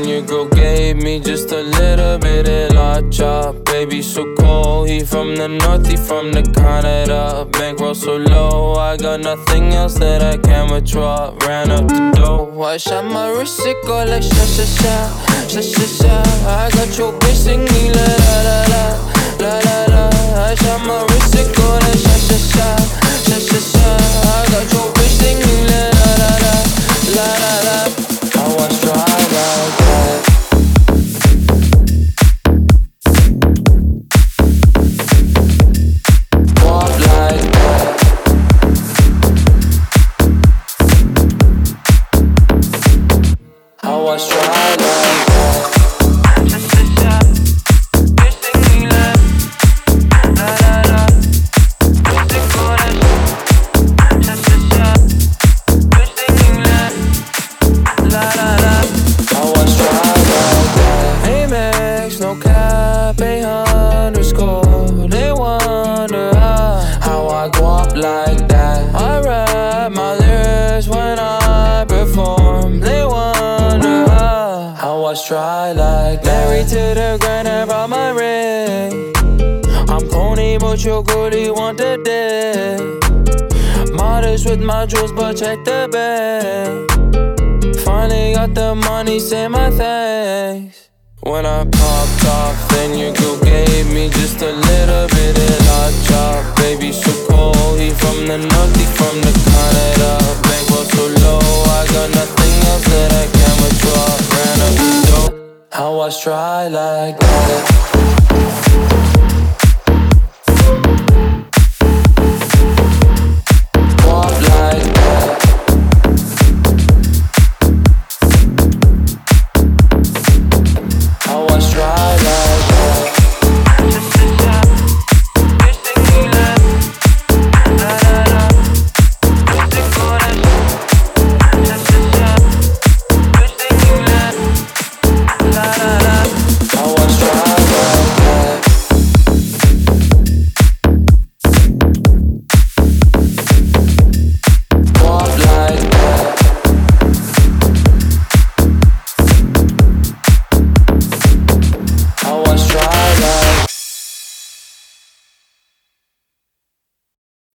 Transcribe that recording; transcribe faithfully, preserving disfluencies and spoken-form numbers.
Then your girl gave me just a little bit of la chop. Baby so cold, he from the north, he from the Canada. Bankroll so low, I got nothing else that I can withdraw. Ran up the dough, I shot my wrist, it go like sha sha sha, sha sha sha. I got your bitch singing la la la la, la la la. I shot my wrist, it go like sha sha sha, sha sha sha. I got your bitch singing la la la la, la la la. I was dry like that. Walk like that. I was dry like that. No cap, a underscore. They wonder how, how I go up like that. I rap my lyrics when I perform. They wonder how, how I try like that. Married to the grind, I brought my ring. I'm corny, but your goodie want the dick. Modest with my jewels, but check the bag. Finally got the money, say my thanks. When I popped off, then your girl gave me just a little bit of la chop. Baby so cold, he from the north, he from the Canada. Bankroll so low, I got nothing else that I can withdraw. Ran up the dough, how I try like that.